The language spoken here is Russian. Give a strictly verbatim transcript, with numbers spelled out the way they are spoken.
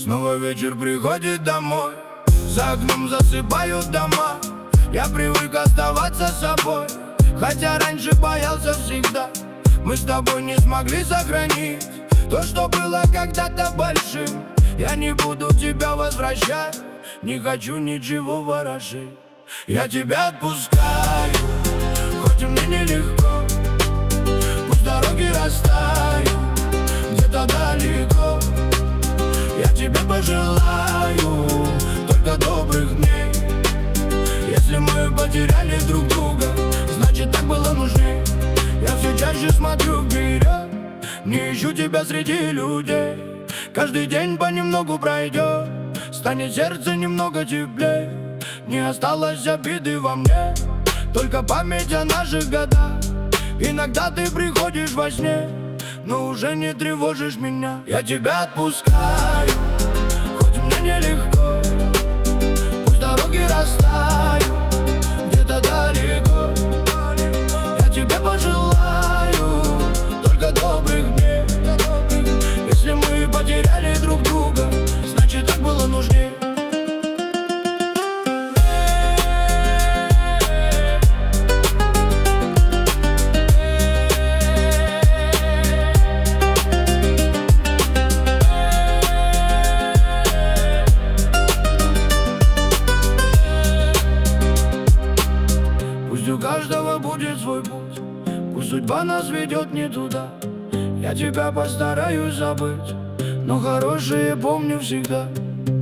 Снова вечер приходит домой, за окном засыпают дома. Я привык оставаться собой, хотя раньше боялся всегда. Мы с тобой не смогли сохранить то, что было когда-то большим. Я не буду тебя возвращать, не хочу ничего ворошить. Я тебя отпускаю, хоть и мне нелегко. Пусть дороги растают где-то далеко. Я тебе пожелаю только добрых дней. Если мы потеряли друг друга, значит так было нужней. Я все чаще смотрю вперед, не ищу тебя среди людей. Каждый день понемногу пройдет, станет сердце немного теплее. Не осталось обиды во мне, только память о наших годах. Иногда ты приходишь во сне, но уже не тревожишь меня. Я тебя отпускаю, хоть мне нелегко. Пусть дороги растают где-то далеко. Я тебе пожелаю только добрых дней. Если мы потеряли друг друга, значит так было нужнее. Пусть у каждого будет свой путь, пусть судьба нас ведет не туда. Я тебя постараюсь забыть, но хорошее помню всегда.